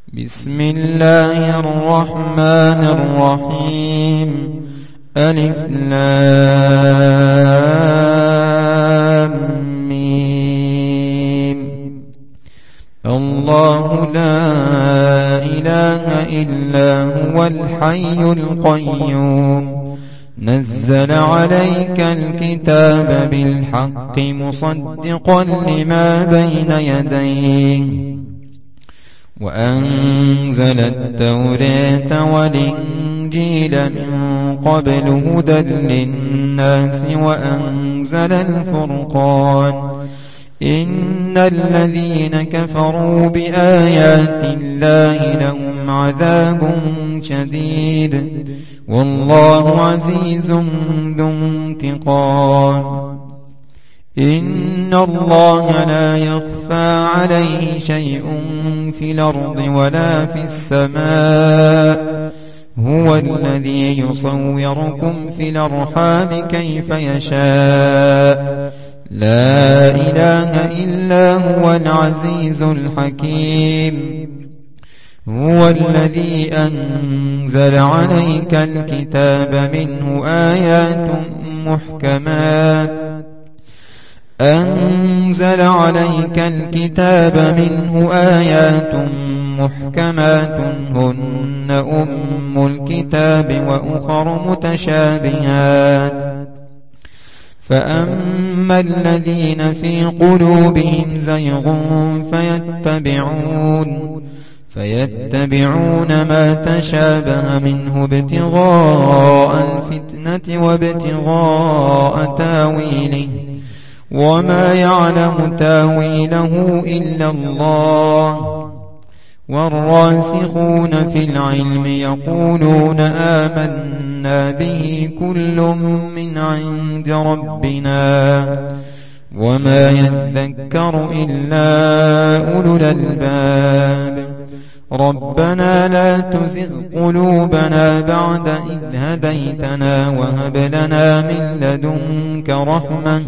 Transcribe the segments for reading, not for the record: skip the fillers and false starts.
بسم الله الرحمن الرحيم. ألف لام ميم. الله لا إله إلا هو الحي القيوم، نزل عليك الكتاب بالحق مصدقا لما بين يديه، وأنزل التوراة والإنجيل من قبل هدى للناس، وأنزل الفرقان. إن الذين كفروا بآيات الله لهم عذاب شديد، والله عزيز ذو انتقام. إن الله لا يخفى عليه شيء في الأرض ولا في السماء، هو الذي يصوركم في الأرحام كيف يشاء، لا إله إلا هو العزيز الحكيم. هو الذي أنزل عليك الكتاب منه آيات محكمات هن أم الكتاب وأخر متشابهات، فأما الذين في قلوبهم زيغ فيتبعون ما تشابه منه ابتغاء الفتنة وابتغاء تاويله، وما يعلم تاويله إلا الله. والراسخون في العلم يقولون آمنا به كل من عند ربنا، وما يذكر إلا أولو الألباب. ربنا لا تزغ قلوبنا بعد إذ هديتنا، وهب لنا من لدنك رحمة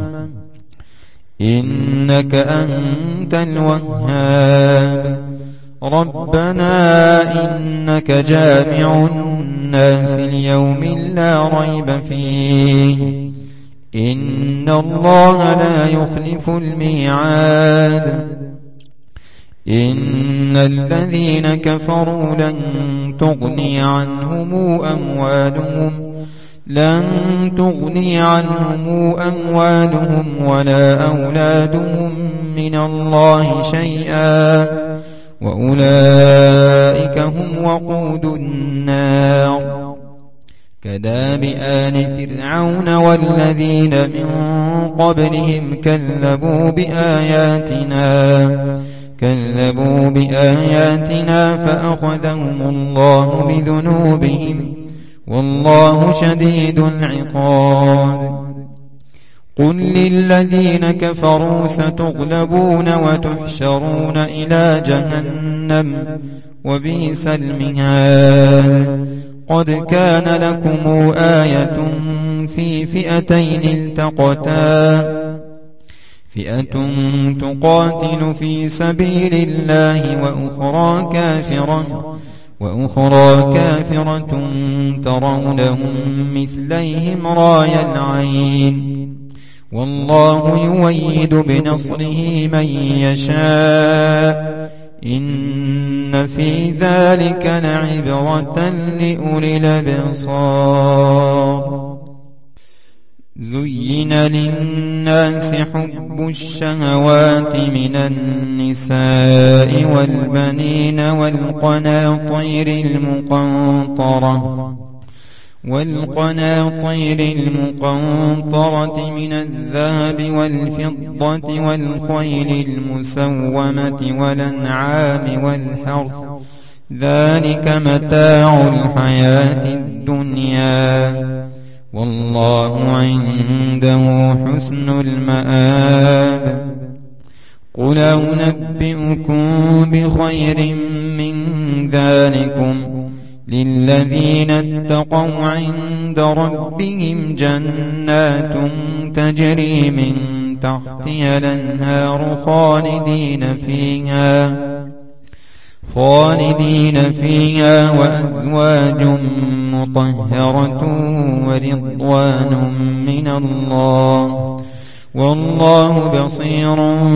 إنك أنت الوهاب. ربنا إنك جامع الناس ليوم لا ريب فيه، إن الله لا يخلف الميعاد. إن الذين كفروا لن تغني عنهم أموالهم ولا أولادهم من الله شيئا، وأولئك هم وقود النار. كداب آل فرعون والذين من قبلهم كذبوا بآياتنا فأخذهم الله بذنوبهم، والله شديد العقاب. قل للذين كفروا ستغلبون وتحشرون إلى جهنم، وبئس المهاد. قد كان لكم آية في فئتين التقتا، فئة تقاتل في سبيل الله وأخرى كافرة ترونهم مثليهم راي العين، والله يؤيد بنصره من يشاء. إن في ذلك لعبرة لأولي الأبصار. زين للناس حب الشهوات من النساء والبنين والقناطير المقنطرة من الذهب والفضة والخيل المسومة والأنعام والحرث، ذلك متاع الحياة الدنيا، والله عنده حسن المآب. قل أنبئكم بخير من ذلكم للذين اتقوا عند ربهم جنات تجري من تحتها الأنهار خالدين فيها وأزواج مطهرة ورضوان من الله والله بصير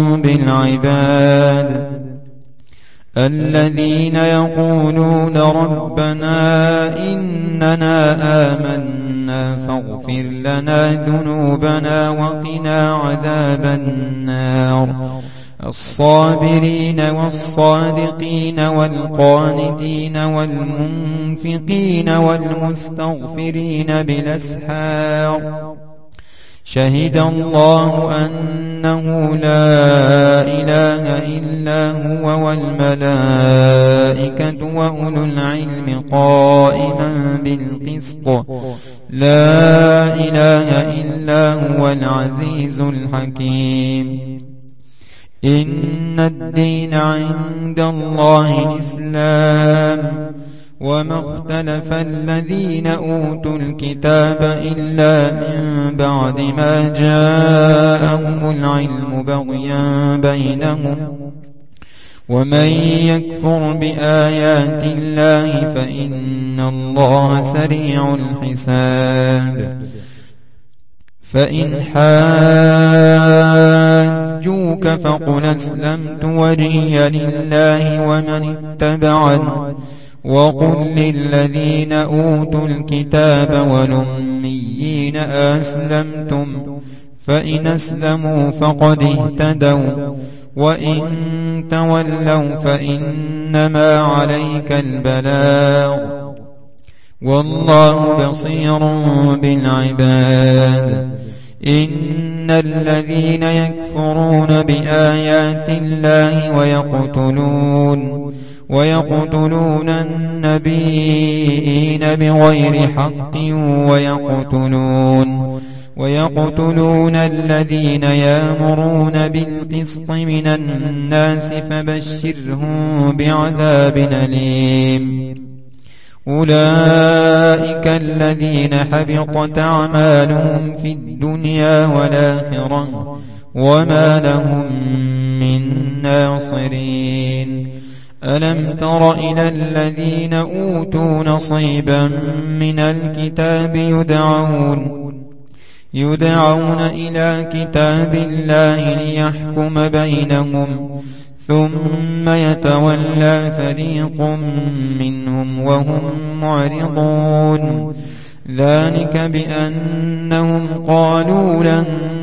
بالعباد الذين يقولون ربنا إننا آمنا فاغفر لنا ذنوبنا وقنا عذاب النار الصابرين والصادقين والقانتين والمنفقين والمستغفرين بالأسحار شهد الله أنه لا إله إلا هو والملائكة وأولو العلم قائما بالقسط لا إله إلا هو العزيز الحكيم إن الدين عند الله الإسلام وما اختلف الذين أوتوا الكتاب إلا من بعد ما جاءهم العلم بغيا بينهم ومن يكفر بآيات الله فإن الله سريع الحساب فإن حاجوك فقل أسلمت وجهي لله ومن اتبعني وقل للذين أوتوا الكتاب والأميين أسلمتم فإن أسلموا فقد اهتدوا وإن تولوا فإنما عليك البلاغ والله بصير بالعباد إن الذين يكفرون بآيات الله ويقتلون النبيين بغير حق ويقتلون الذين يأمرون بالقسط من الناس فبشرهم بعذاب أليم أولئك الذين حبطت أعمالهم في الدنيا والآخرة وما لهم من ناصرين ألم تر إلى الذين أوتوا نصيبا من الكتاب يدعون إلى كتاب الله ليحكم بينهم ثم يتولى فريق منهم وهم معرضون ذلك بأنهم قالوا لن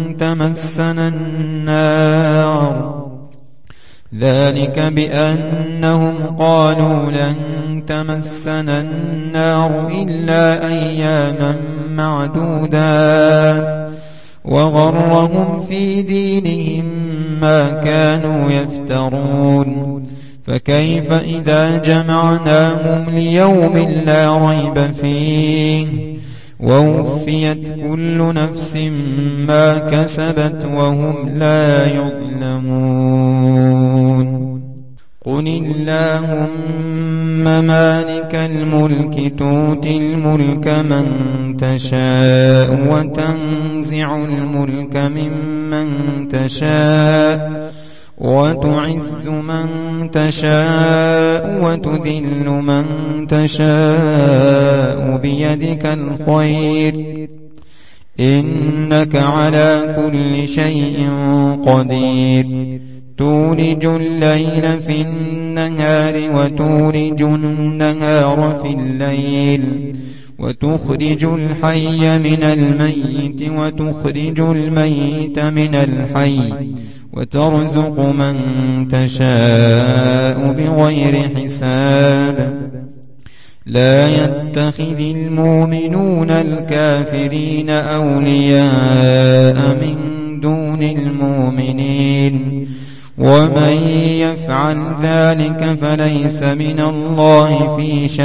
تمسنا النار إلا أياما معدودات وغرهم في دينهم ما كانوا يفترون فكيف إذا جمعناهم ليوم لا ريب فيه ووفيت كل نفس ما كسبت وهم لا يظلمون قل اللهم مالك الملك تؤتي الملك من تشاء وتنزع الملك ممن تشاء وتعز من تشاء وتذل من تشاء بيدك الخير إنك على كل شيء قدير تولج الليل في النهار وتولج النهار في الليل وتخرج الحي من الميت وتخرج الميت من الحي وترزق من تشاء بغير حساب لا يتخذ المؤمنون الكافرين أولياء من دون المؤمنين ومن يفعل ذلك فليس من الله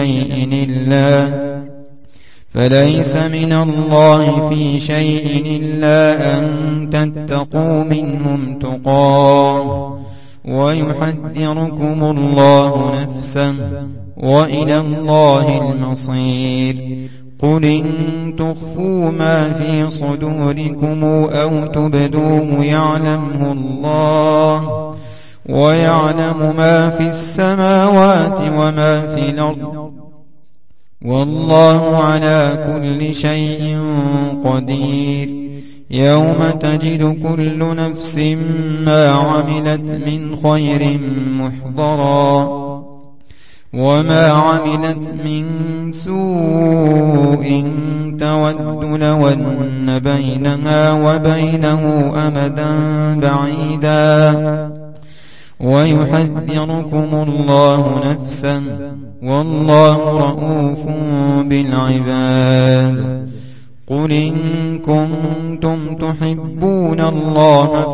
في شيء إلا أن تتقوا منهم تقاه ويحذركم الله نفسه وإلى الله المصير قل إن تخفوا ما في صدوركم أو تبدوه يعلمه الله ويعلم ما في السماوات وما في الأرض والله على كل شيء قدير. يوم تجد كل نفس ما عملت من خير محضرا وما عملت من سوء تود لو أن بينها وبينه أمدا بعيدا ويحذركم الله نفسا والله رؤوف بالعباد. قل إن كنتم تحبون الله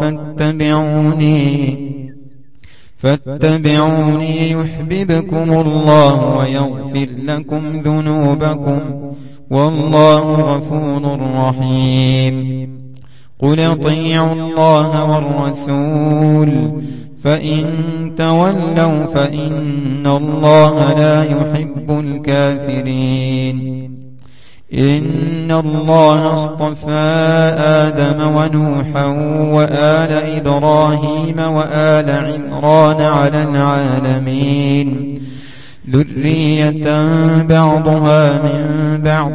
فاتبعوني يحببكم الله ويغفر لكم ذنوبكم والله غفور رحيم. قل اطيعوا الله والرسول فإن تولوا فإن الله لا يحب الكافرين. إن الله اصطفى آدم ونوحا وآل إبراهيم وآل عمران على العالمين ذرية بعضها من بعض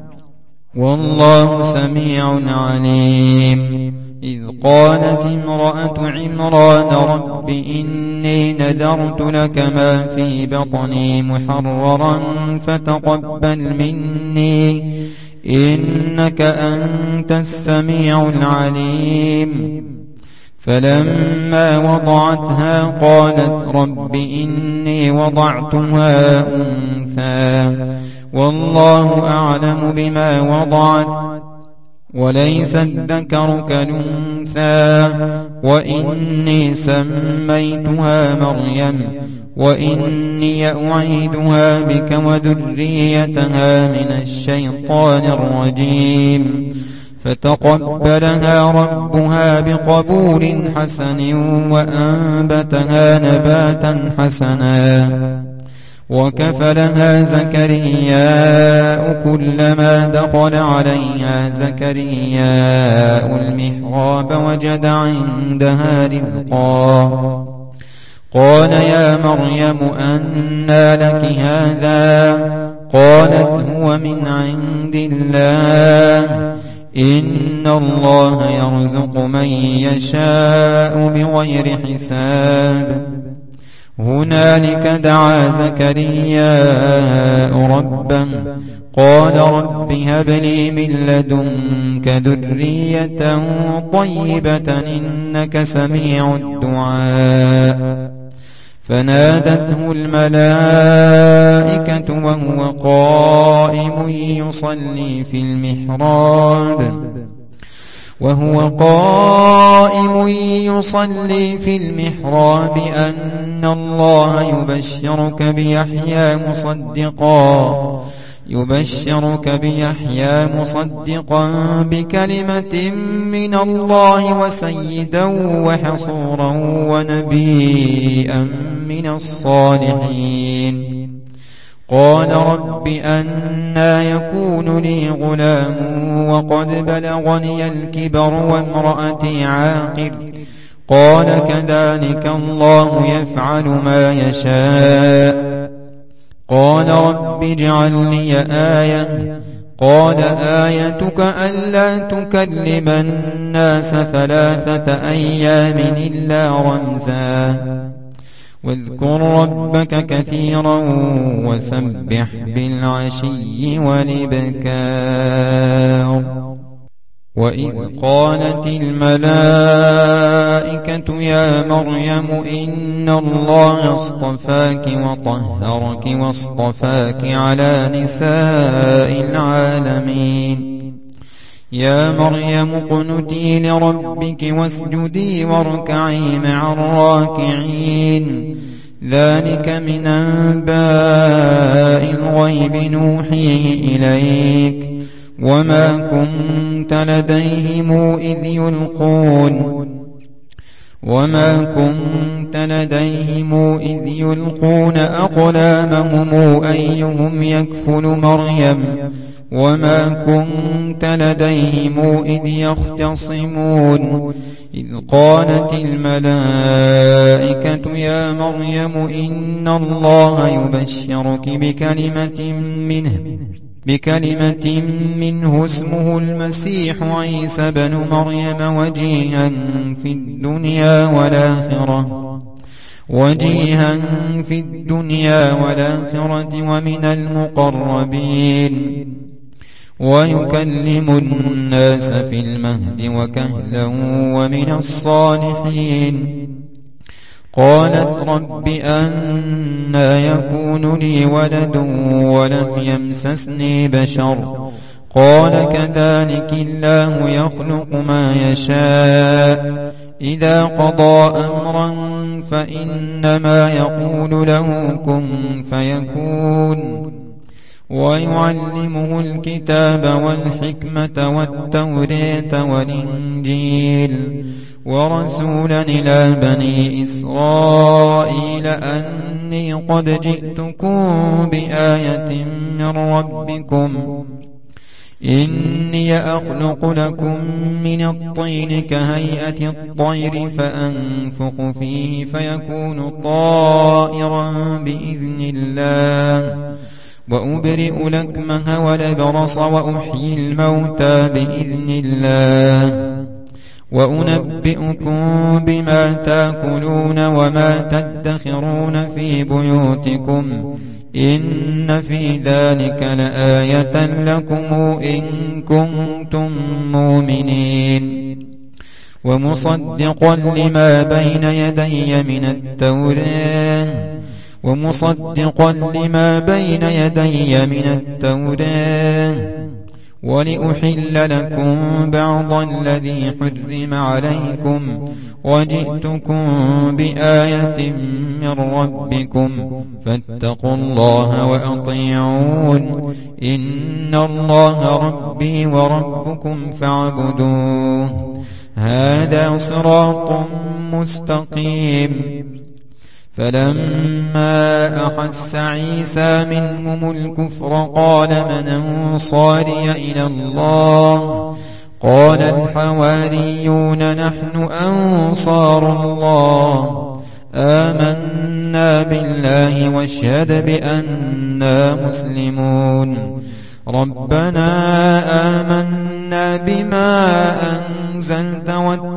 والله سميع عليم. إذ قالت امرأة عمران رب إني نذرت لك ما في بطني محررا فتقبل مني إنك أنت السميع العليم. فلما وضعتها قالت رب إني وضعتها أنثى والله أعلم بما وضعت وليس الذكر كالأنثى وإني سميتها مريم وإني أعيذها بك وذريتها من الشيطان الرجيم. فتقبلها ربها بقبول حسن وأنبتها نباتا حسنا وكفلها زكرياء كلما دخل عليها زكرياء المحراب وجد عندها رزقا قال يا مريم أنى لك هذا قالت هو من عند الله إن الله يرزق من يشاء بغير حساب. هنالك دعا زكرياء ربه قال رب هب لي من لدنك ذرية طيبة إنك سميع الدعاء. فنادته الملائكة وهو قائم يصلي في المحراب أن الله يبشرك بيحيى مصدقا بكلمة من الله وسيدا وحصورا ونبيا من الصالحين. قال رب أنى يكون لي غلام وقد بلغني الكبر وامرأتي عاقر قال كذلك الله يفعل ما يشاء. قال رب اجعل لي آية قال آيتك ألا تكلم الناس 3 أيام إلا رمزا واذكر ربك كثيرا وسبح بالعشي والإبكار. وإذ قالت الملائكة يا مريم إن الله اصطفاك وطهرك واصطفاك على نساء العالمين. يا مريم اقنتي لربك واسجدي واركعي مع الراكعين. ذلك من أنباء الغيب نوحيه إليك وما كنت لديهم إذ يلقون أقلامهم أيهم يكفل مريم وما كنت لديهم إذ يختصمون. إذ قالت الملائكة يا مريم إن الله يبشرك بكلمة منه اسمه المسيح عيسى بن مريم وجيها في الدنيا والآخرة ومن المقربين ويكلم الناس في المهد وكهلا ومن الصالحين. قالت رب أنى يكون لي ولد ولم يمسسني بشر قال كذلك الله يخلق ما يشاء إذا قضى أمرا فإنما يقول له كن فيكون. ويعلمه الكتاب والحكمة والتوراة والإنجيل ورسولا إلى بني إسرائيل أني قد جئتكم بآية من ربكم إني أخلق لكم من الطين كهيئة الطير فأنفخ فيه فيكون طائرا بإذن الله وأبرئ الأكمه والأبرص وأحيي الموتى بإذن الله وأنبئكم بما تأكلون وما تدخرون في بيوتكم إن في ذلك لآية لكم إن كنتم مؤمنين. ومصدقا لما بين يدي من التوراة ولأحل لكم بعض الذي حرم عليكم وجئتكم بآية من ربكم فاتقوا الله وأطيعون إن الله ربي وربكم فاعبدوه هذا صراط مستقيم. فلما أحس عيسى منهم الكفر قال من أنصاري إلى الله قال الحواريون نحن أنصار الله آمنا بالله واشهد بأننا مسلمون. ربنا آمنا بما أنزلت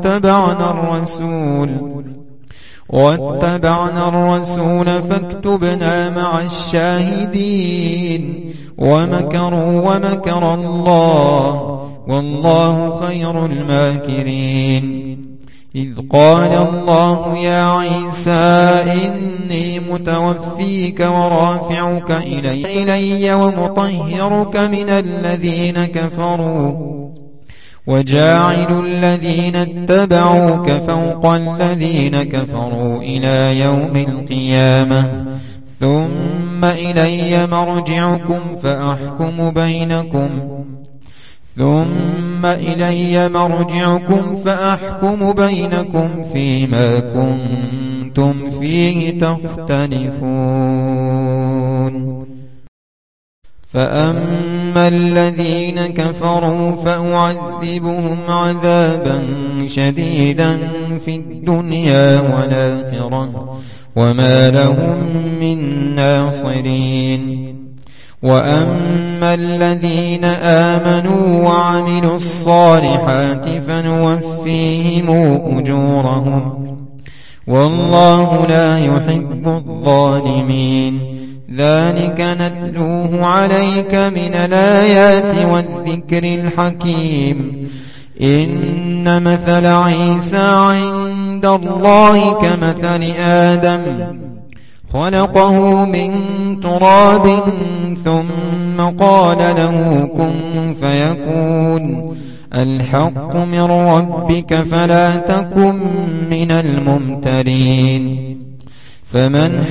واتبعنا الرسول فاكتبنا مع الشاهدين. ومكروا ومكر الله والله خير الماكرين. إذ قال الله يا عيسى إني متوفيك ورافعك إلي ومطهرك من الذين كفروا وجاعل الذين اتبعوك فوق الذين كفروا إلى يوم القيامة ثم إلي مرجعكم فأحكم بينكم فيما كنتم فيه تختلفون. فأما الذين كفروا فأعذبهم عذابا شديدا في الدنيا والآخرة وما لهم من ناصرين. وأما الذين آمنوا وعملوا الصالحات فنوفيهم أجورهم والله لا يحب الظالمين. ذلك نتلوه عليك من الآيات والذكر الحكيم. إن مثل عيسى عند الله كمثل آدم خلقه من تراب ثم قال له كن فيكون. الحق من ربك فلا تكن من الممترين. فمن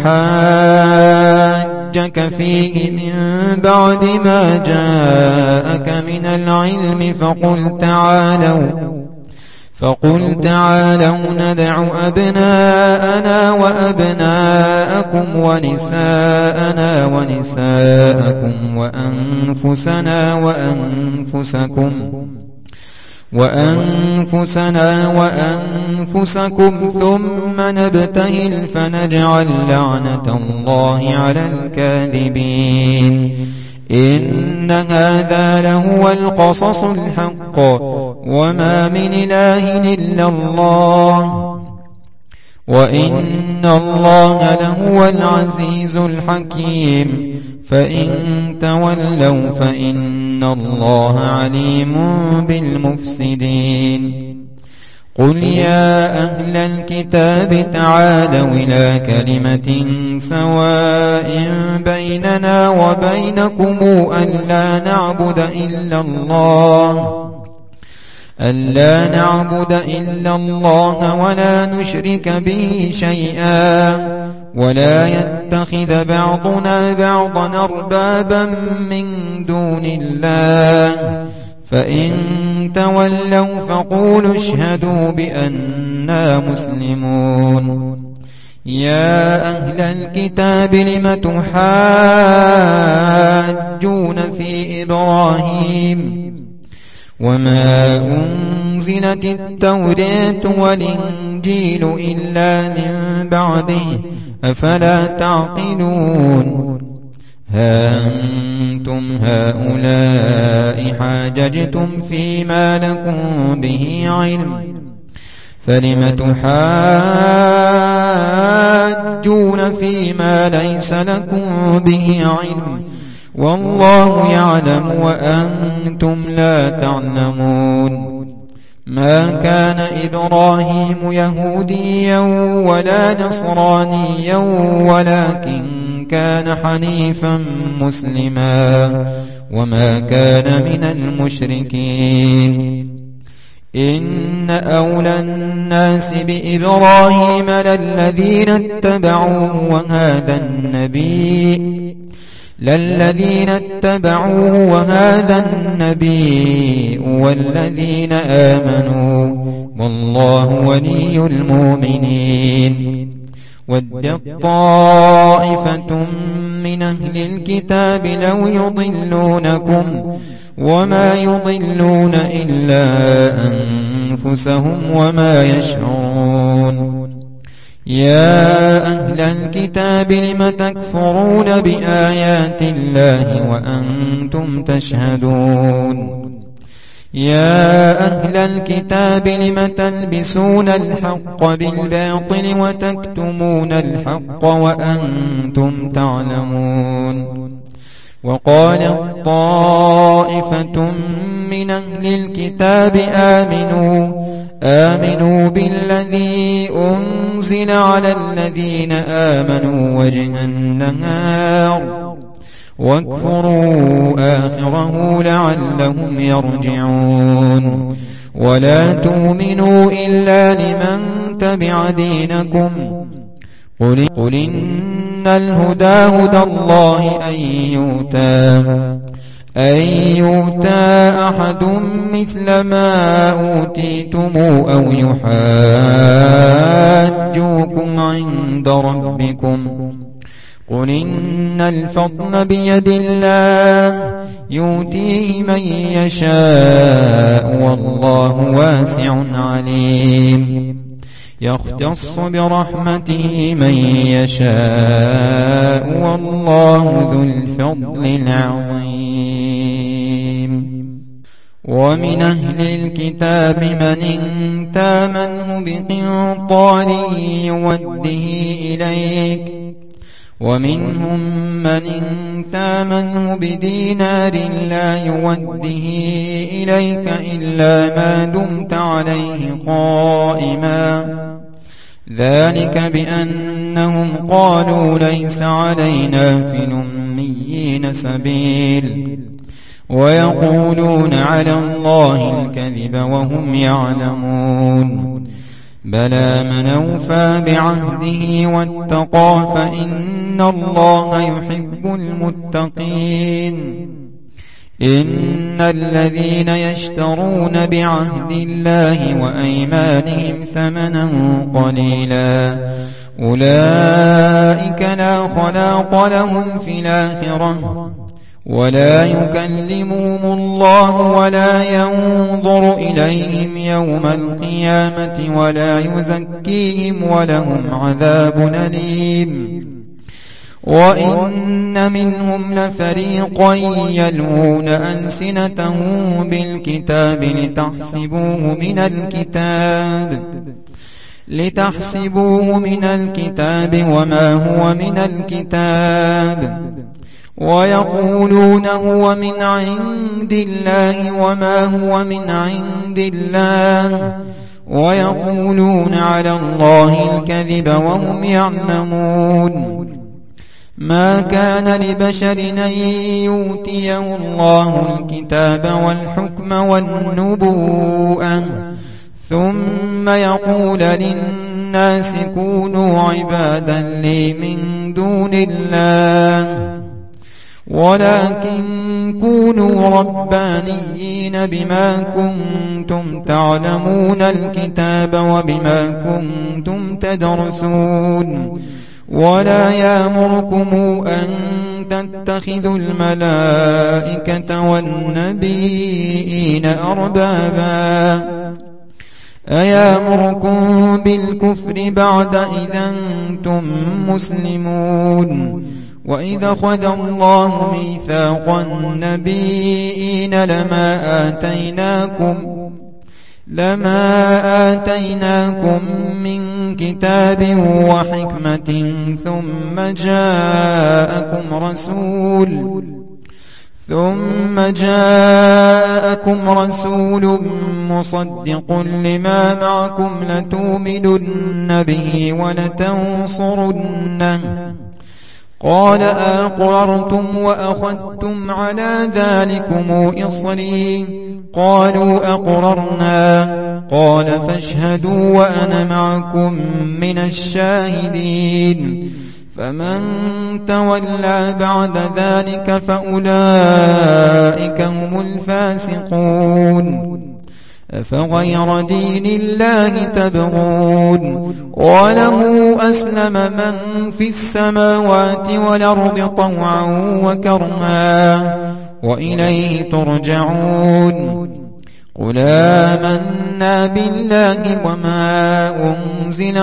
حاجك فيه من بعد ما جاءك من العلم فقل تعالوا ندع أبناءنا وأبناءكم ونساءنا ونساءكم وأنفسنا وأنفسنا وأنفسكم ثم نبتهل فنجعل لعنة الله على الكاذبين إن هذا لهو القصص الحق وما من إله إلا الله وإن الله لهو العزيز الحكيم فإن تولوا فإن الله عليم بالمفسدين قل يا أهل الكتاب تعالوا إلى كلمة سواء بيننا وبينكم ألا نعبد إلا الله ولا نشرك به شيئا ولا يتخذ بعضنا بعضا أربابا من دون الله فإن تولوا فقولوا اشهدوا بأننا مسلمون يا أهل الكتاب لم تحاجون في إبراهيم وما أنزلت التوراة والإنجيل إلا من بعده أفلا تعقلون ها أنتم هؤلاء حاججتم فيما لكم به علم فلم تحاجون فيما ليس لكم به علم والله يعلم وأنتم لا تعلمون ما كان إبراهيم يهوديا ولا نصرانيا ولكن كان حنيفا مسلما وما كان من المشركين إن أولى الناس بإبراهيم للذين اتبعوه وهذا النبي والذين آمنوا والله ولي المؤمنين ودت طائفة من أهل الكتاب لو يضلونكم وما يضلون إلا أنفسهم وما يشعرون يا أهل الكتاب لم تكفرون بآيات الله وأنتم تشهدون يا أهل الكتاب لم تلبسون الحق بالباطل وتكتمون الحق وأنتم تعلمون وقالت طائفة من أهل الكتاب آمنوا بالذي أنزل على الذين آمنوا وجه النهار واكفروا آخره لعلهم يرجعون ولا تؤمنوا إلا لمن تبع دينكم قل إن الهدى هدى الله أن يؤتى أحد مثل ما أوتيتم أو يحاجوكم عند ربكم قل إن الفضل بيد الله يؤتيه من يشاء والله واسع عليم يختص برحمته من يشاء والله ذو الفضل العظيم ومن أهل الكتاب من إن تامنه بقنطار يوده إليك ومنهم من إن تامنه بدينار لا يوده إليك إلا ما دمت عليه قائما ذلك بأنهم قالوا ليس علينا في الأميين سبيل ويقولون على الله الكذب وهم يعلمون بلى من أوفى بعهده واتقى فإن الله يحب المتقين إن الذين يشترون بعهد الله وأيمانهم ثمنا قليلا أولئك لا خلاق لهم في الآخرة ولا يكلمهم الله ولا ينظر إليهم يوم القيامة ولا يزكيهم ولهم عذاب أليم. وإن منهم لفريقا يلوون ألسنتهم بالكتاب لتحسبوه من الكتاب وما هو من الكتاب ويقولون هو من عند الله وما هو من عند الله ويقولون على الله الكذب وهم يعلمون. ما كان لبشر أن يؤتيه الله الكتاب والحكم والنبوءة ثم يقول للناس كونوا عبادا لي من دون الله ولكن كونوا ربانيين بما كنتم تعلمون الكتاب وبما كنتم تدرسون. ولا يأمركم أن تتخذوا الملائكة والنبيين أربابا أيأمركم بالكفر بعد إذا أنتم مسلمون. وإذا أخذ الله ميثاق النبيين لما آتيناكم من كتاب وحكمة ثم جاءكم رسول مصدق لما معكم لتؤمنن به ولتنصرنه قال أقررتم وأخذتم على ذلكم إصري قالوا أقررنا قال فاشهدوا وأنا معكم من الشاهدين. فمن تولى بعد ذلك فأولئك هم الفاسقون. أفغير دين الله تبغون وله أسلم من في السماوات والأرض طوعا وكرها وإليه ترجعون. قل آمنا بالله وما أنزل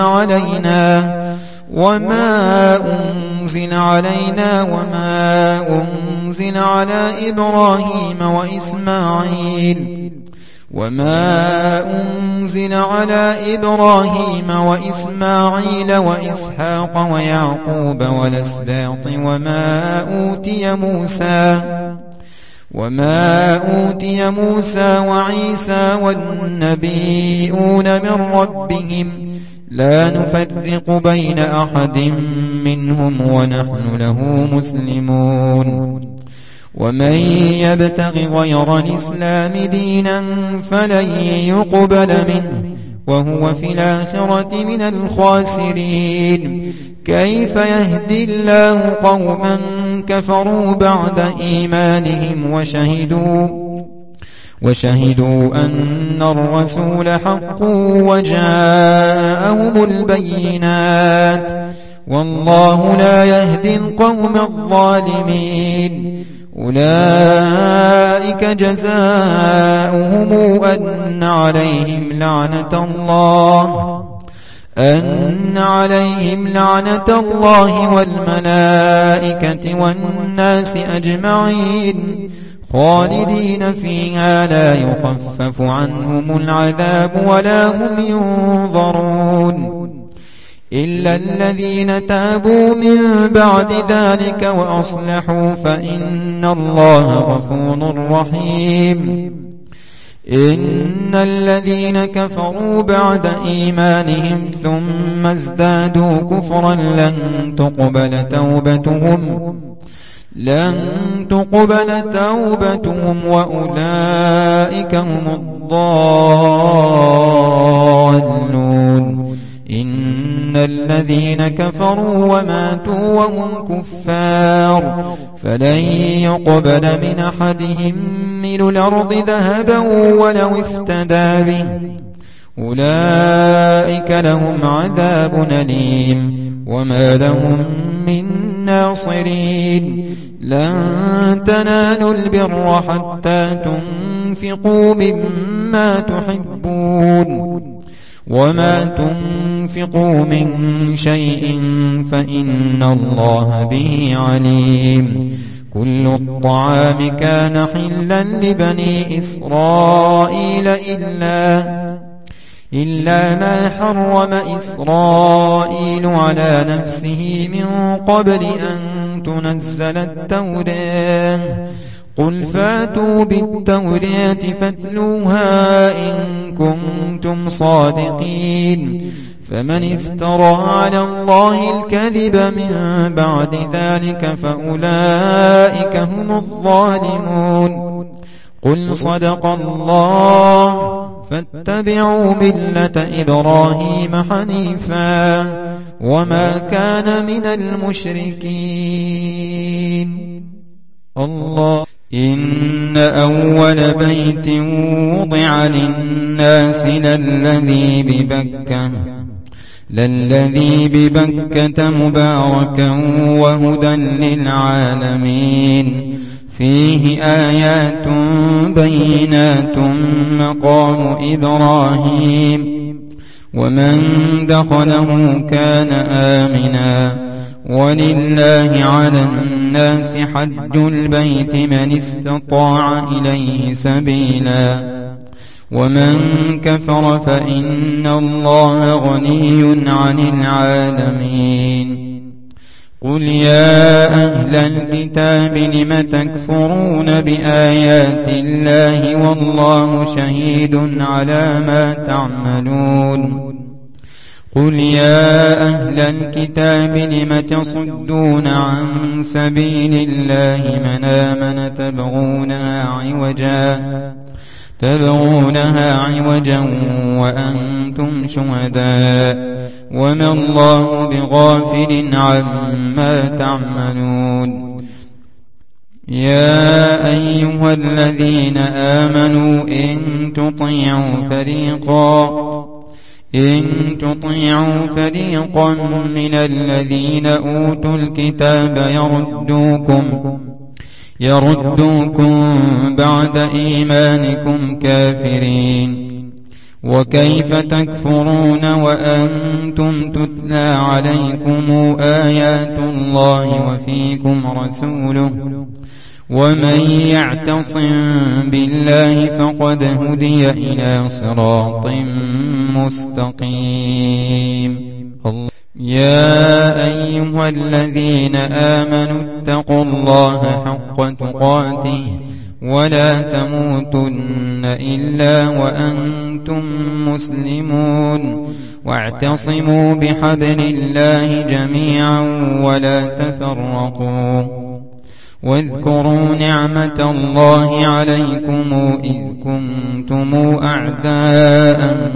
علينا وما أنزل على إبراهيم وإسماعيل وإسحاق ويعقوب والأسباط وما أوتي موسى وعيسى والنبيون من ربهم لا نفرق بين أحد منهم ونحن له مسلمون. ومن يبتغ غير الإسلام دينا فلن يقبل منه وهو في الآخرة من الخاسرين. كيف يهدي الله قوما كفروا بعد إيمانهم وشهدوا أن الرسول حق وجاءهم البينات والله لا يهدي القوم الظالمين. أولئك جزاؤهم أن عليهم لعنة الله والملائكة والناس أجمعين خالدين فيها لا يخفف عنهم العذاب ولا هم ينظرون إلا الذين تابوا من بعد ذلك وأصلحوا فإن الله غفور رحيم. إن الذين كفروا بعد إيمانهم ثم ازدادوا كفرا لن تقبل توبتهم وأولئك هم الضالون. إن الذين كفروا وماتوا وهم كفار فلن يقبل من أحدهم ملء الأرض ذهبا ولو افتدى به أولئك لهم عذاب أليم وما لهم من ناصرين. لن تنالوا البر حتى تنفقوا مما تحبون وما تنفقوا من شيء فإن الله به عليم كل الطعام كان حلا لبني إسرائيل إلا ما حرم إسرائيل على نفسه من قبل أن تنزل التوراة قل فاتوا بالتوراة فاتلوها إن كنتم صادقين فمن افترى على الله الكذب من بعد ذلك فأولئك هم الظالمون قل صدق الله فاتبعوا ملة إبراهيم حنيفا وما كان من المشركين الله إن أول بيت وضع للناس للذي ببكة مباركا وهدى للعالمين فيه آيات بينات مقام إبراهيم ومن دخله كان آمنا ولله على الناس حج البيت من استطاع إليه سبيلا ومن كفر فإن الله غني عن العالمين قل يا أهل الكتاب لم تكفرون بآيات الله والله شهيد على ما تعملون قل يا أهل الكتاب لم تصدون عن سبيل الله من آمن تبغونها عوجا وأنتم شهداء وما الله بغافل عما تعملون يا أيها الذين آمنوا إن تطيعوا فريقا من الذين أوتوا الكتاب يردوكم بعد إيمانكم كافرين وكيف تكفرون وأنتم تتلى عليكم آيات الله وفيكم رسوله ومن يعتصم بالله فقد هدي إلى صراط مستقيم يا أيها الذين آمنوا اتقوا الله حق تقاته ولا تموتن إلا وأنتم مسلمون واعتصموا بحبل الله جميعا ولا تفرقوا واذكروا نعمة الله عليكم إذ كنتم أعداء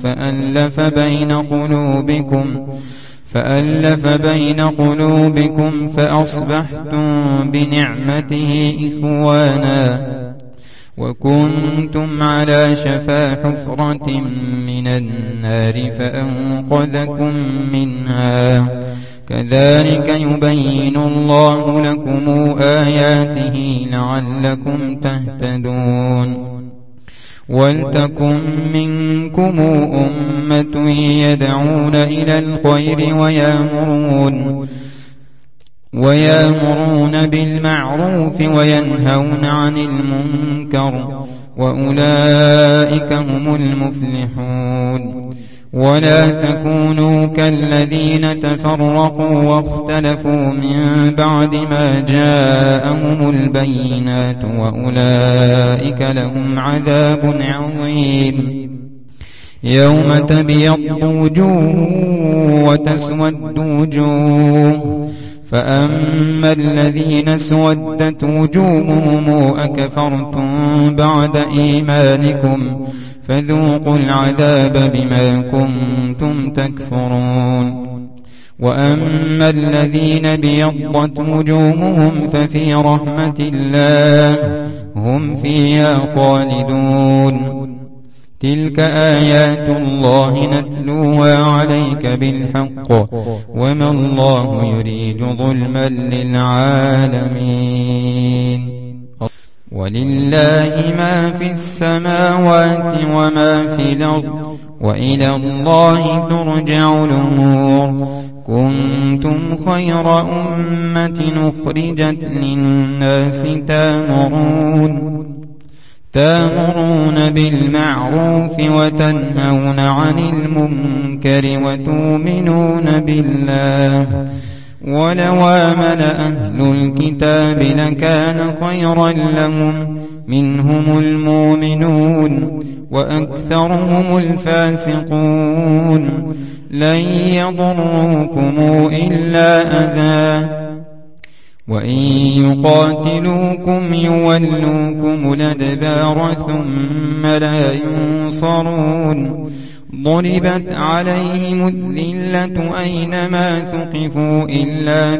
فألف بين قلوبكم فأصبحتم بنعمته إخوانا وكنتم على شفا حفرة من النار فأنقذكم منها كذلك يبين الله لكم آياته لعلكم تهتدون ولتكن منكم أمة يدعون إلى الخير ويامرون بالمعروف وينهون عن المنكر وأولئك هم المفلحون ولا تكونوا كالذين تفرقوا واختلفوا من بعد ما جاءهم البينات وأولئك لهم عذاب عظيم يوم تبيض وجوه وتسود وجوه فأما الذين اسودت وجوههم أكفرتم بعد إيمانكم فذوقوا العذاب بما كنتم تكفرون وأما الذين بيضت وجوههم ففي رحمة الله هم فيها خالدون تلك آيات الله نتلوها عليك بالحق وما الله يريد ظلما للعالمين ولله ما في السماوات وما في الأرض وإلى الله ترجع الأمور كنتم خير أمة أخرجت للناس تأمرون بالمعروف وتنهون عن المنكر وتؤمنون بالله ولو آمن أهل الكتاب لكان خيرا لهم منهم المؤمنون وأكثرهم الفاسقون لن يضروكم إلا أذى وإن يقاتلوكم يولوكم الأدبار ثم لا ينصرون ضربت عليهم الذلة أينما ثقفوا إلا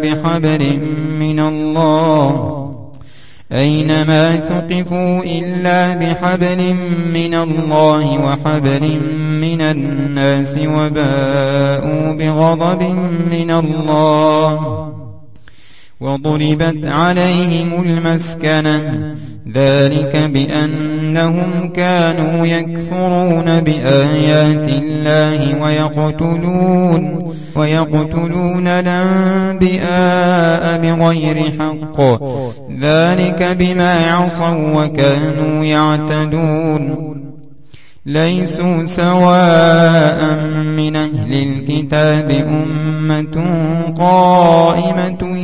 بحبل من الله وحبل من الناس وباءوا بغضب من الله وضربت عليهم المسكنة ذلك بأنهم كانوا يكفرون بآيات الله ويقتلون الأنبياء بغير حق ذلك بما عصوا وكانوا يعتدون ليسوا سواء من أهل الكتاب أمة قائمة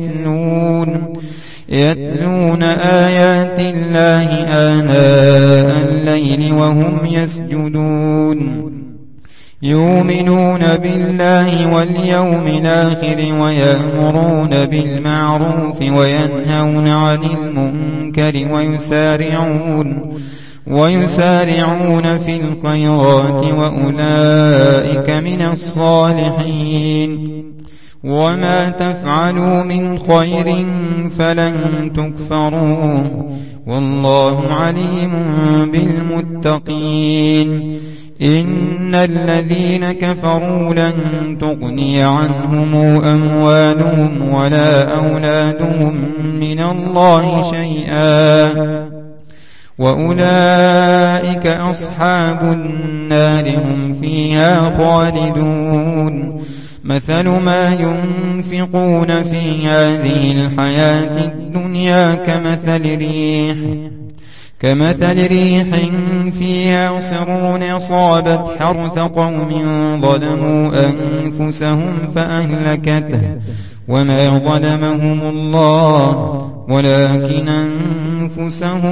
يتلون آيات الله آناء الليل وهم يسجدون يؤمنون بالله واليوم الآخر ويأمرون بالمعروف وينهون عن المنكر ويسارعون في الخيرات وأولئك من الصالحين وما تفعلوا من خير فلن تكفروه والله عليم بالمتقين إن الذين كفروا لن تغني عنهم أموالهم ولا أولادهم من الله شيئا وأولئك أصحاب النار هم فيها خالدون مثل ما ينفقون في هذه الحياة الدنيا كمثل ريح فيها صر أصابت حرث قوم ظلموا أنفسهم فأهلكته وما ظلمهم الله ولكن أنفسهم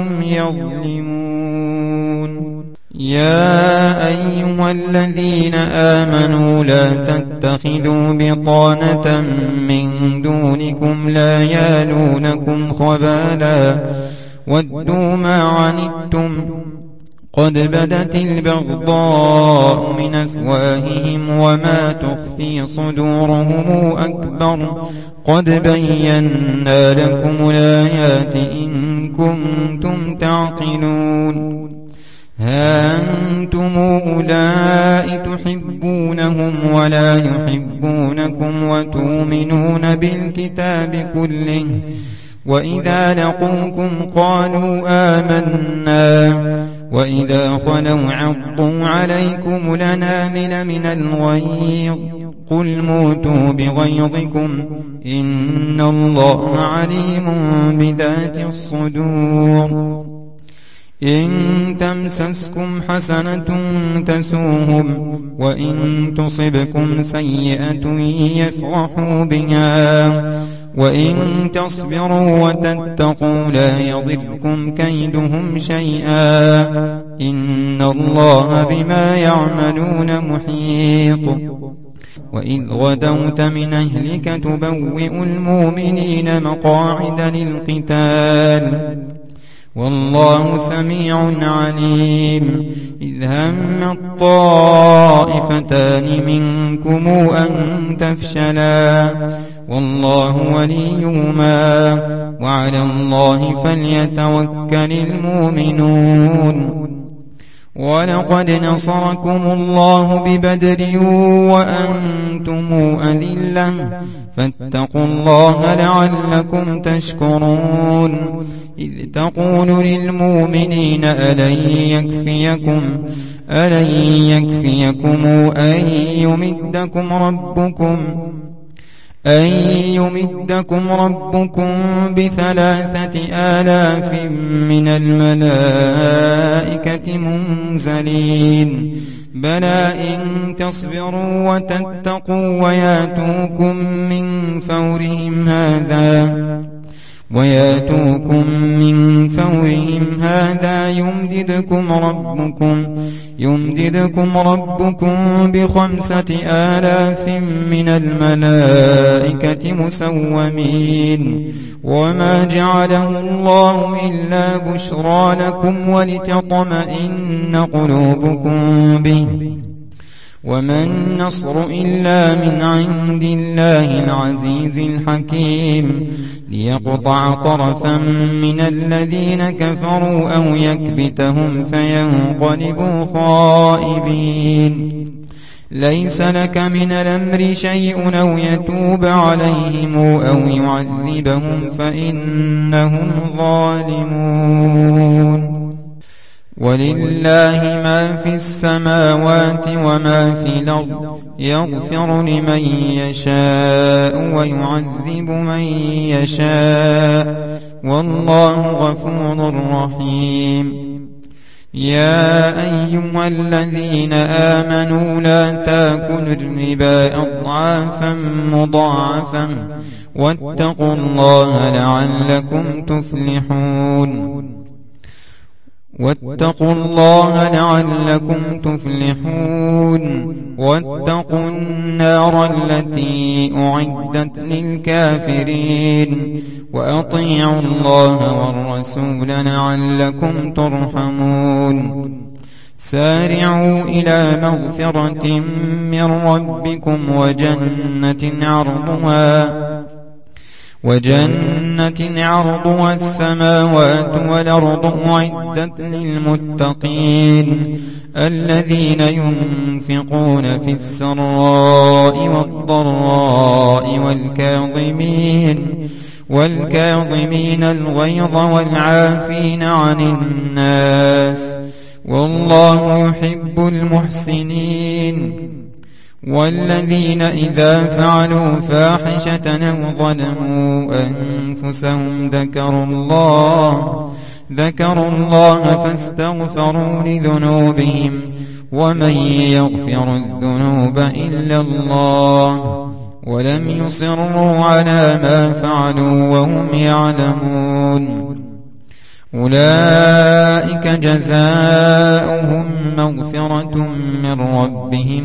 يظلمون يا أيها الذين آمنوا لا تتخذوا بطانة من دونكم لا يالونكم خبالا ودوا ما عنتم قد بدت البغضاء من أفواههم وما تخفي صدورهم أكبر قد بينا لكم الآيات إن كنتم تعقلون ها أنتم أولئك تحبونهم ولا يحبونكم وتؤمنون بالكتاب كله وإذا لقوكم قالوا آمنا وإذا خلوا عضوا عليكم الأنامل من الغيظ قل موتوا بغيظكم إن الله عليم بذات الصدور إن تمسسكم حسنة تسوهم وإن تصبكم سيئة يفرحوا بها وإن تصبروا وتتقوا لا يضركم كيدهم شيئا إن الله بما يعملون محيط وإذ غدوت من أهلك تبوئ المؤمنين مقاعد للقتال والله سميع عليم إذ هم الطائفتان منكم أن تفشلا والله وليهما وعلى الله فليتوكل المؤمنون ولقد نصركم الله ببدر وأنتم أذلة فاتقوا الله لعلكم تشكرون إذ تقول للمؤمنين ألن يكفيكم أن يمدكم ربكم ب3,000 من الملائكة منزلين بلى إن تصبروا وتتقوا وياتوكم من فورهم هذا يمددكم ربكم ب5,000 من الملائكة مسومين وما جعله الله إلا بشرى لكم ولتطمئن قلوبكم به وما النصر إلا من عند الله العزيز الحكيم ليقطع طرفا من الذين كفروا أو يكبتهم فينقلبوا خائبين ليس لك من الأمر شيء أو يتوب عليهم أو يعذبهم فإنهم ظالمون ولله ما في السماوات وما في الأرض يغفر لمن يشاء ويعذب من يشاء والله غفور رحيم يا أيها الذين آمنوا لا تاكلوا الربا أضعافا مضاعفا واتقوا الله لعلكم تفلحون واتقوا النار التي أعدت للكافرين وأطيعوا الله والرسول لعلكم ترحمون سارعوا إلى مغفرة من ربكم وجنة عرضها السماوات والأرض أعدت للمتقين الذين ينفقون في السراء والضراء والكاظمين الغيظ والعافين عن الناس والله يحب المحسنين والذين إذا فعلوا فاحشة أو ظلموا أنفسهم ذكروا الله فاستغفروا لذنوبهم ومن يغفر الذنوب إلا الله ولم يصروا على ما فعلوا وهم يعلمون أولئك جزاؤهم مغفرة من ربهم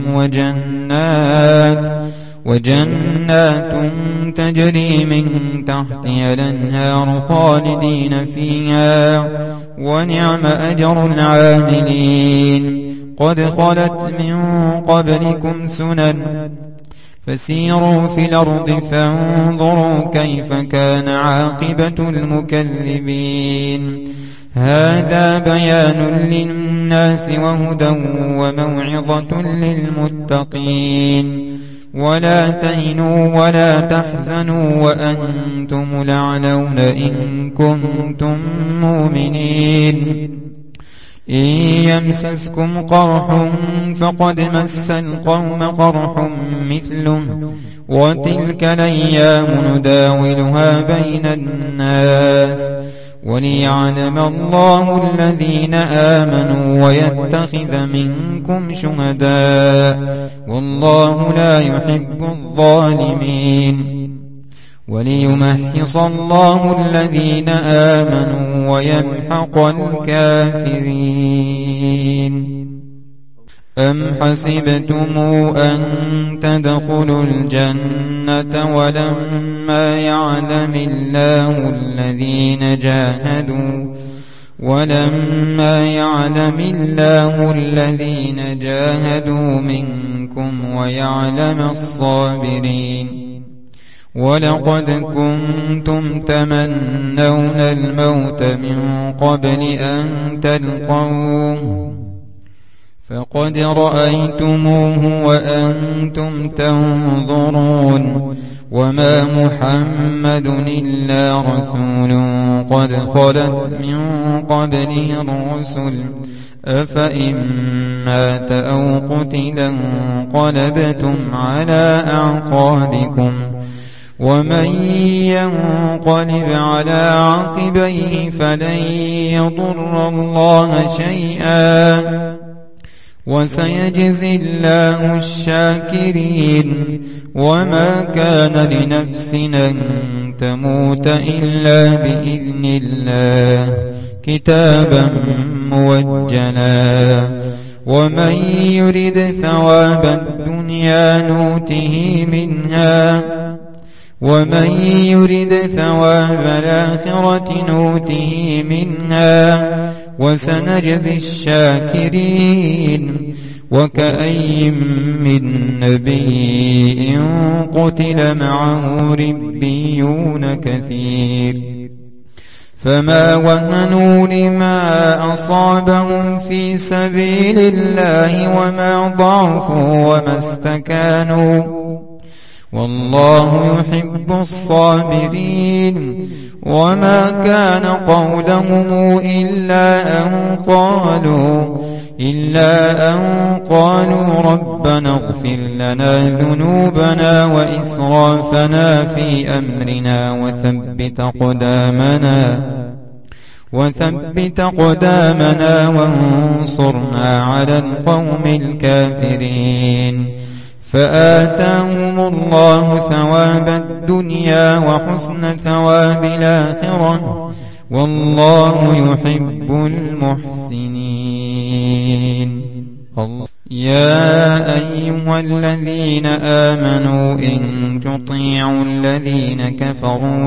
وجنات تجري من تحتها الأنهار خالدين فيها ونعم أجر العاملين قد خلت من قبلكم سنن فسيروا في الأرض فانظروا كيف كان عاقبة المكذبين هذا بيان للناس وهدى وموعظة للمتقين ولا تهنوا ولا تحزنوا وأنتم الأعلون إن كنتم مؤمنين إن يمسسكم قرح فقد مس القوم قرح مثله وتلك الأيام نداولها بين الناس وليعلم الله الذين آمنوا ويتخذ منكم شهداء والله لا يحب الظالمين وليمحص الله الذين آمنوا ويمحق الكافرين أم حسبتم أن تدخلوا الجنة ولما يعلم الله الذين جاهدوا منكم ويعلم الصابرين ولقد كنتم تمنون الموت من قبل أن تلقوه فقد رأيتموه وأنتم تنظرون وما محمد إلا رسول قد خلت من قبله الرسل أفإن مات أو قتلا انقلبتم على أعقابكم ومن ينقلب على عقبيه فلن يضر الله شيئا وسيجزي الله الشاكرين وما كان لنفس أن تموت إلا بإذن الله كتابا موجلا ومن يرد ثواب الدنيا نوته منها ومن يرد ثواب الآخرة نوته منها وسنجزي الشاكرين وكأي من نبي قتل معه ربيون كثير فما وهنوا لما أصابهم في سبيل الله وما ضعفوا وما استكانوا والله يحب الصابرين وما كان قولهم إلا أن قالوا ربنا اغفر لنا ذنوبنا وإسرافنا في أمرنا وثبت أقدامنا وانصرنا على القوم الكافرين فآتاهم الله ثواب الدنيا وحسن ثواب الآخرة والله يحب المحسنين. يا أيها الذين آمنوا إن تطيعوا الذين كفروا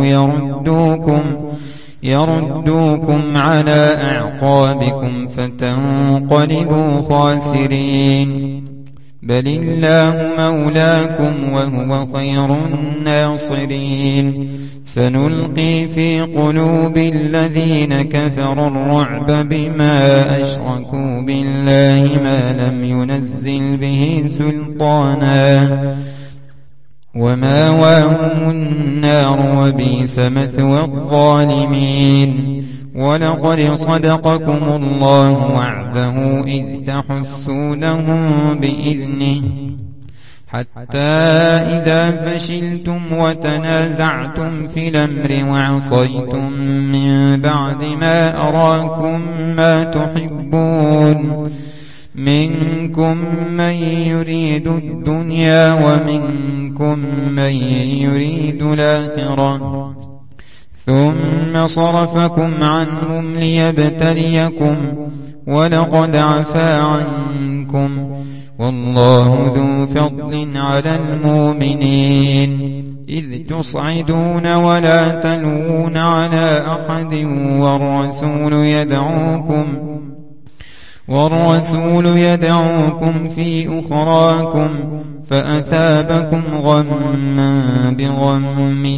يردوكم على أعقابكم فتنقلبوا خاسرين بل الله مولاكم وهو خير الناصرين سنلقي في قلوب الذين كفروا الرعب بما أشركوا بالله ما لم ينزل به سلطانا وماواهم النار وبئس مثوى الظالمين ولقد صدقكم الله وعده إذ تحسونهم بإذنه حتى إذا فشلتم وتنازعتم في الأمر وعصيتم من بعد ما أراكم ما تحبون منكم من يريد الدنيا ومنكم من يريد الآخرة ثم صرفكم عنهم ليبتليكم ولقد عفا عنكم والله ذو فضل على المؤمنين إذ تصعدون ولا تلوون على أحد والرسول يدعوكم في أخراكم فأثابكم غما بغم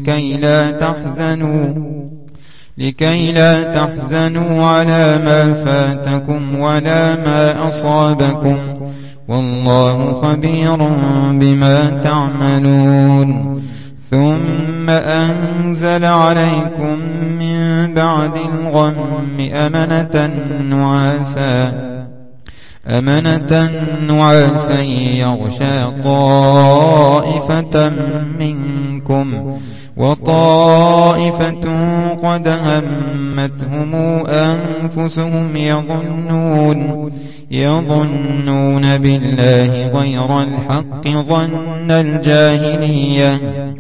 لكي لا تحزنوا على ما فاتكم ولا ما أصابكم والله خبير بما تعملون ثم أنزل عليكم من بعد الغم أمنة نعاسا يغشى طائفة منكم وطائفة قد همتهم أنفسهم يظنون بالله غير الحق ظن الجاهلية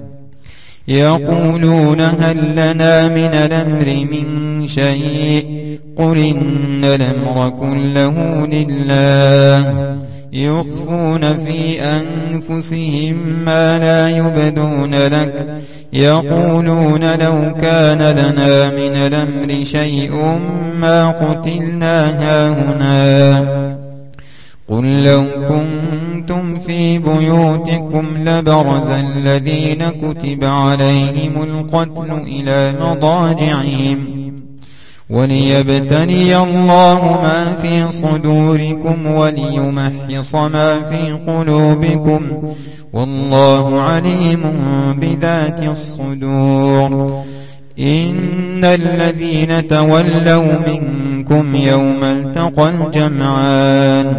يقولون هل لنا من الأمر من شيء قل إن الأمر كله لله يخفون في أنفسهم ما لا يبدون لك يقولون لو كان لنا من الأمر شيء ما قتلنا هاهنا قل لو كنتم في بيوتكم لبرز الذين كتب عليهم القتل إلى مضاجعهم وليبتلي الله ما في صدوركم وليمحص ما في قلوبكم والله عليم بذات الصدور. إن الذين تولوا منكم يوم التقى الجمعان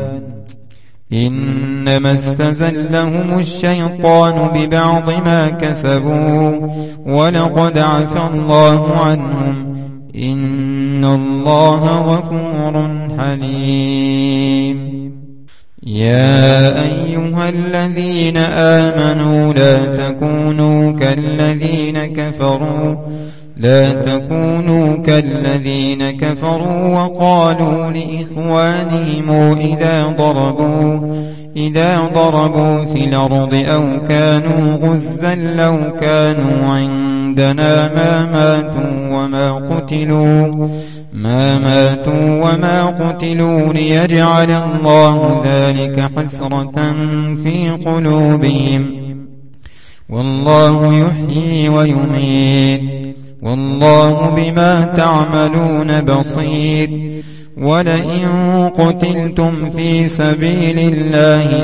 إنما استزلهم الشيطان ببعض ما كسبوا ولقد عفى الله عنهم إن الله غفور حليم. يا أيها الذين آمنوا لا تكونوا كالذين كفروا وقالوا لإخوانهم إذا ضربوا في الأرض أو كانوا غزا لو كانوا عندنا ما ماتوا وما قتلوا ليجعل الله ذلك حسرة في قلوبهم والله يحيي ويميت والله بما تعملون بصير. ولئن قتلتم في سبيل الله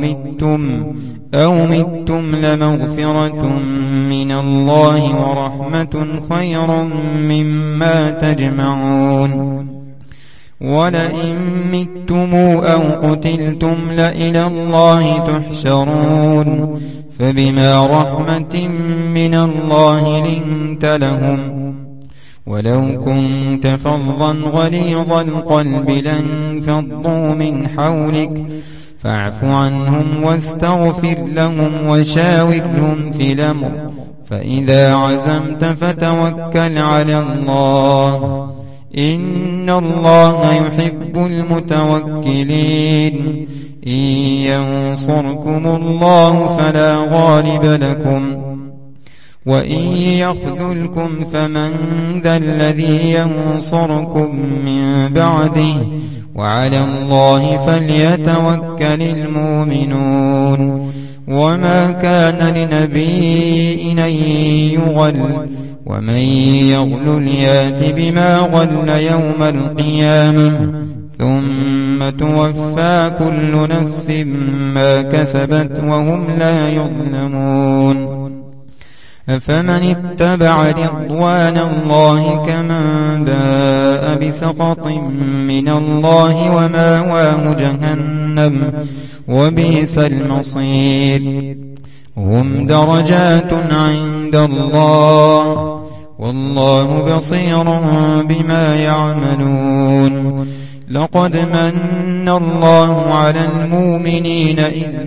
أو متم لمغفرة من الله ورحمة خير مما تجمعون. ولئن متم أو قتلتم لإلى الله تحشرون فبما رحمة من الله لنت لهم ولو كنت فظا غليظ القلب لانفضوا من حولك فاعف عنهم واستغفر لهم وشاورهم في الأمر فإذا عزمت فتوكل على الله إن الله يحب المتوكلين. إن ينصركم الله فلا غالب لكم وإن يخذلكم فمن ذا الذي ينصركم من بعده وعلى الله فليتوكل المؤمنون. وما كان لنبي أن يغل ومن يغل يات بما غل يوم القيامة ثم توفى كل نفس ما كسبت وهم لا يظلمون. أفمن اتبع رضوان الله كمن باء بسخط من الله ومأواه جهنم وبئس المصير. هم درجات عند الله والله بصير بما يعملون. لقد من الله على المؤمنين إذ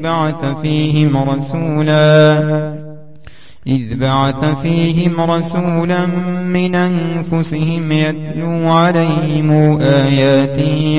بعث فيهم رسولا من أنفسهم يتلو عليهم آياته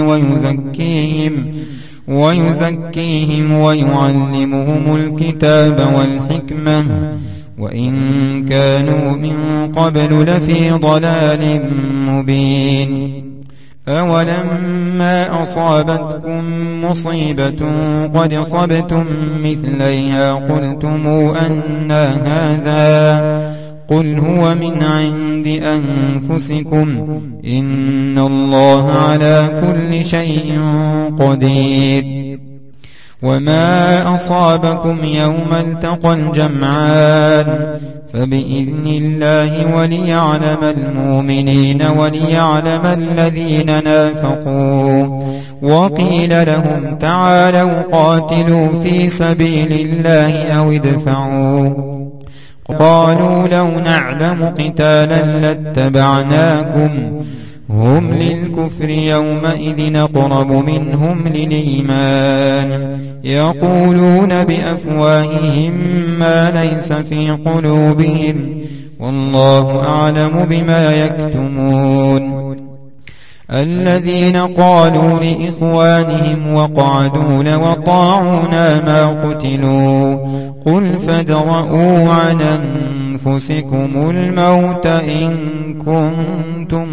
ويزكيهم ويعلمهم الكتاب والحكمة وإن كانوا من قبل لفي ضلال مبين. أولما أصابتكم مصيبة قد أصبتم مثليها قلتم أن هذا قل هو من عند أنفسكم إن الله على كل شيء قدير. وما أصابكم يوم التقى الجمعان فبإذن الله وليعلم المؤمنين وليعلم الذين نافقوا. وقيل لهم تعالوا قاتلوا في سبيل الله أو ادفعوا قالوا لو نعلم قتالا لاتبعناكم هم للكفر يومئذ أقرب منهم للإيمان يقولون بأفواههم ما ليس في قلوبهم والله أعلم بما يكتمون. الذين قالوا لإخوانهم وقعدوا لو أطاعونا ما قتلوا قل فادرءوا عن أنفسكم الموت إن كنتم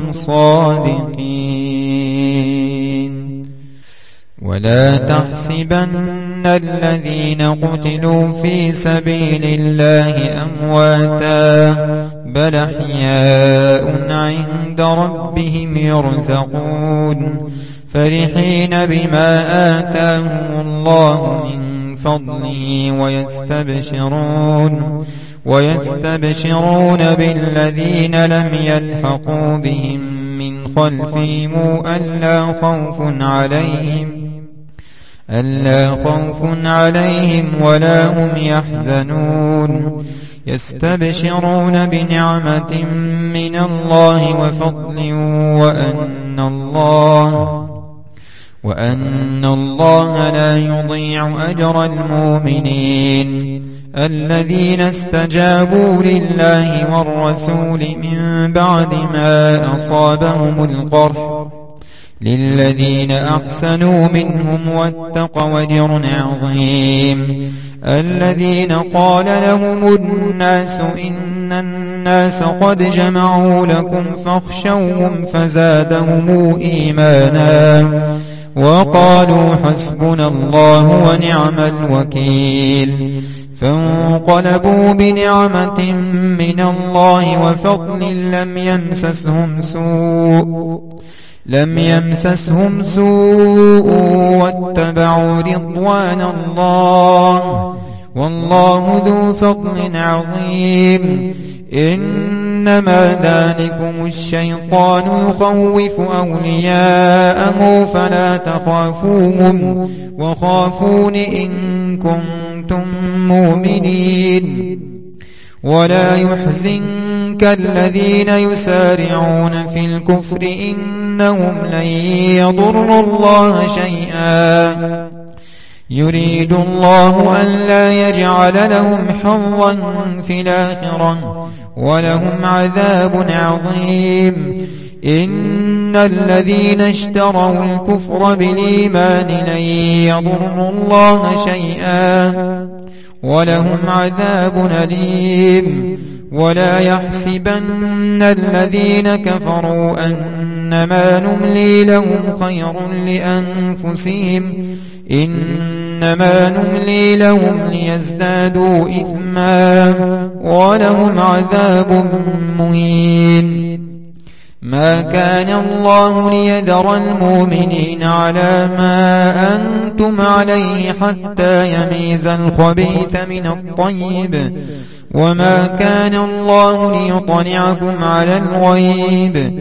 صادقين. ولا تحسبن الذين قتلوا في سبيل الله أمواتا بل أحياء عند ربهم يرزقون فرحين بما آتاهم الله من فضله ويستبشرون بالذين لم يلحقوا بهم من خلفهم ألا خوف عليهم ولا هم يحزنون يستبشرون بنعمة من الله وفضل وأن الله لا يضيع أجر المؤمنين الذين استجابوا لله والرسول من بعد ما أصابهم القرح للذين أحسنوا منهم واتقوا أجر عظيم الذين قال لهم الناس إن الناس قد جمعوا لكم فاخشوهم فزادهم إيمانا وقالوا حسبنا الله ونعم الوكيل فانقلبوا بنعمة من الله وفضل لم يمسسهم سوء واتبعوا رضوان الله والله ذو فضل عظيم إنما ذلكم الشيطان يخوف أولياءه فلا تخافوهم وخافون إن كنتم مؤمنين ولا يحزنك الذين يسارعون في الكفر إنهم لن يضروا الله شيئا يريد الله ألا يجعل لهم حظا في الآخرة ولهم عذاب عظيم إن الذين اشتروا الكفر بالإيمان لن يضروا الله شيئا ولهم عذاب أليم ولا يحسبن الذين كفروا أنما نملي لهم خير لأنفسهم إنما نملي لهم ليزدادوا إثما ولهم عذاب مهين ما كان الله ليذر المؤمنين على ما أنتم عليه حتى يميز الخبيث من الطيب وما كان الله ليطلعكم على الغيب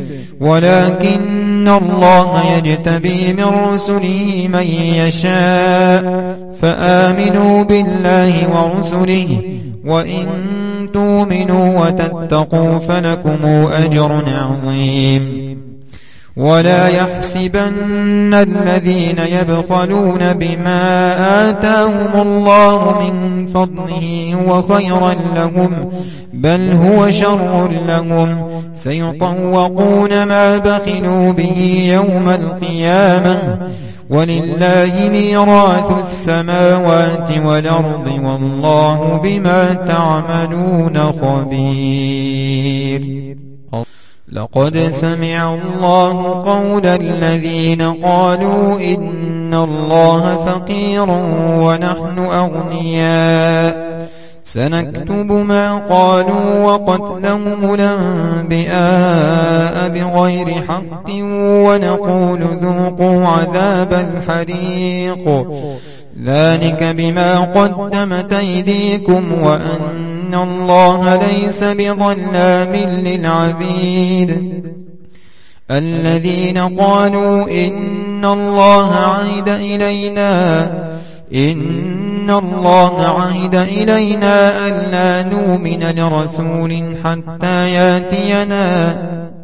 ولكن الله يجتبي من رسله من يشاء فآمنوا بالله ورسله وإن تؤمنوا وتتقوا فلكم أجر عظيم ولا يحسبن الذين يبخلون بما آتاهم الله من فضله هو خيرا لهم بل هو شر لهم سيطوقون ما بخلوا به يوم القيامة ولله ميراث السماوات والأرض والله بما تعملون خبير لقد سمع الله قول الذين قالوا إن الله فقير ونحن أغنياء سنكتب ما قالوا وقتلهم الأنبياء بغير حق ونقول ذوقوا عذاب الحريق ذلك بما قدمت أيديكم وأن الله ليس بظلام للعبيد الذين قالوا إن الله عهد إلينا ألا نؤمن لرسول حتى يأتينا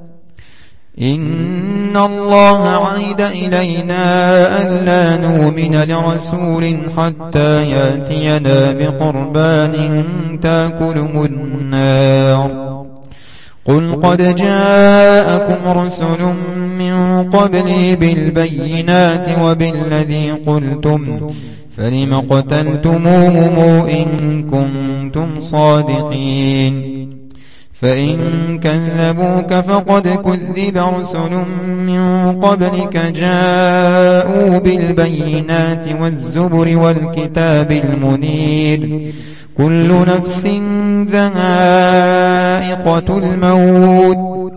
بقربان تأكله النار قل قد جاءكم رسل من قبلي بالبينات وبالذي قلتم فلم قتلتموهم إن كنتم صادقين فإن كذبوك فقد كذب رسل من قبلك جاءوا بالبينات والزبر والكتاب المنير كل نفس ذائقة ذائقة الموت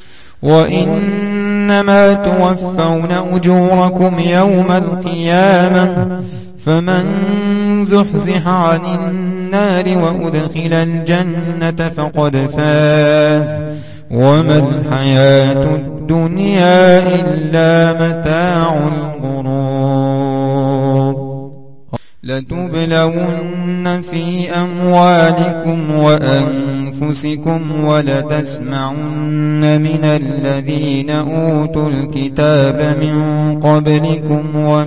وإنما توفون أجوركم يوم القيامة فمن زحزح عن النار وأدخل الجنة فقد فاز وما الحياة الدنيا إلا متاع الغرور لتبلون في أموالكم وأنفسكم ولتسمعن من الذين أوتوا الكتاب من قبلكم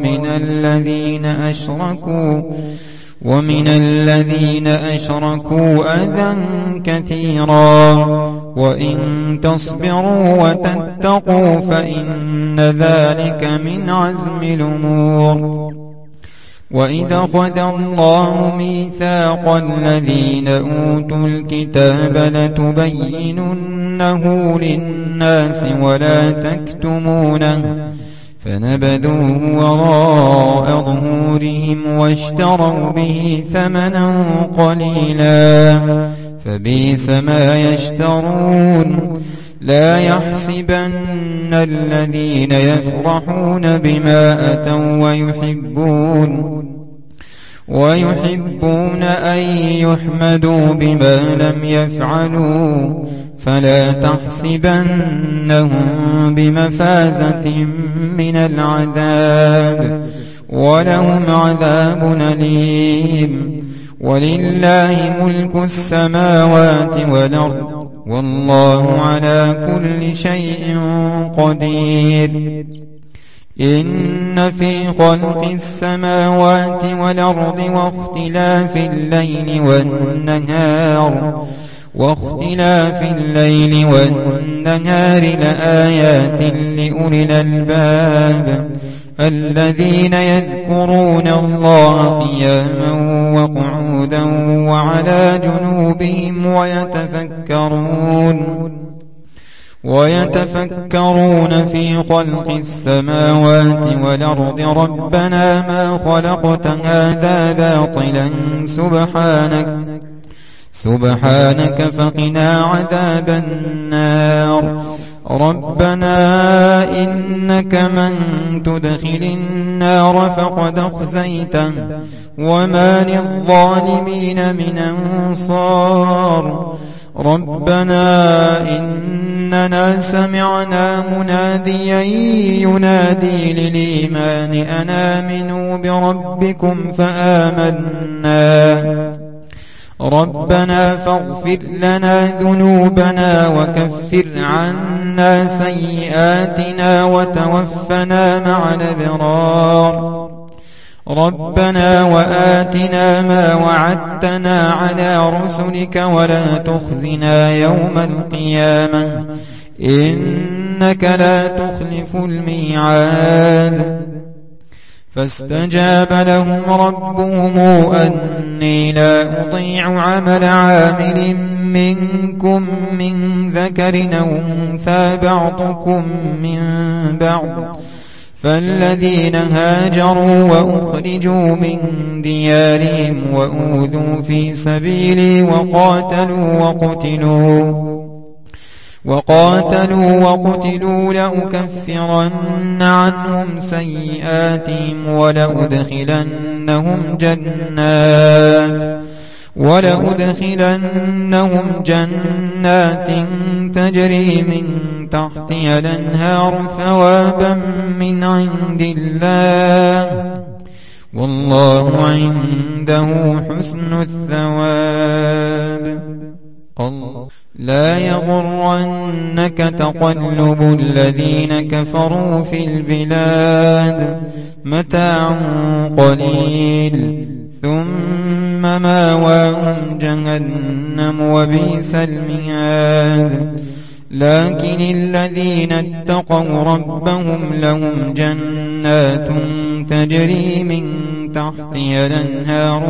ومن الذين أشركوا أذى كثيرا وإن تصبروا وتتقوا فإن ذلك من عزم الأمور وإذا أخذ الله ميثاق الذين أوتوا الكتاب لتبيننه للناس ولا تكتمونه فنبذوه وراء ظهورهم واشتروا به ثمنا قليلا فبئس ما يشترون لا يحسبن الذين يفرحون بما أتوا ويحبون أن يحمدوا بما لم يفعلوا فلا تحسبنهم بمفازة من العذاب ولهم عذاب أليم ولله ملك السماوات والأرض والله على كل شيء قدير إن في خلق السماوات والأرض واختلاف الليل والنهار لآيات لأولي الألباب الذين يذكرون الله قياما وقعودا وعلى جنوبهم ويتفكرون في خلق السماوات والأرض ربنا ما خلقت هذا باطلا سبحانك فقنا عذاب النار ربنا إنك من تدخل النار فقد أخزيته وما للظالمين من أنصار ربنا إننا سمعنا مناديا ينادي للإيمان أن آمنوا بربكم فآمنا ربنا فاغفر لنا ذنوبنا وكفر عنا سيئاتنا وتوفنا مع الأبرار ربنا وآتنا ما وعدتنا على رسلك ولا تخزنا يوم القيامة إنك لا تخلف الميعاد فاستجاب لهم ربهم أني لا أضيع عمل عامل منكم من ذكر أو أنثى بعضكم من بعض فالذين هاجروا وأخرجوا من ديارهم وأوذوا في سبيلي وقاتلوا لأكفرن عنهم سيئاتهم ولأدخلنهم جنات تجري من تحتها الأنهار ثوابا من عند الله والله عنده حسن الثواب لا يغرنك تقلب الذين كفروا في البلاد متاع قليل ثم ماواهم جهنم وبئس المهاد لكن الذين اتقوا ربهم لهم جنات تجري من تحتها الأنهار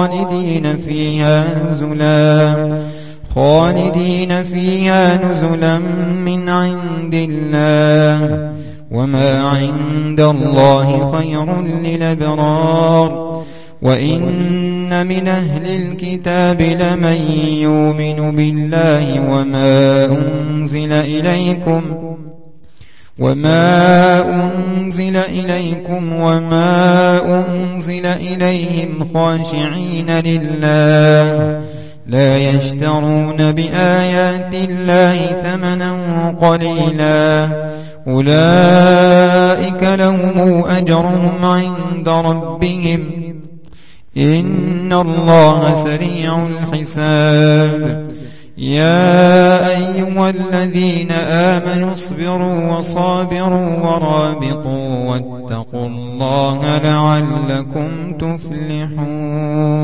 خالدين فيها نزلا من عند الله وما عند الله خير للأبرار وإن إن من أهل الكتاب لمن يؤمن بالله وما أنزل إليكم وما أنزل إليهم خاشعين لله لا يشترون بآيات الله ثمنا قليلا أولئك لهم أجرهم عند ربهم إن الله سريع الحساب يا أيها الذين آمنوا اصبروا وصابروا ورابطوا واتقوا الله لعلكم تفلحون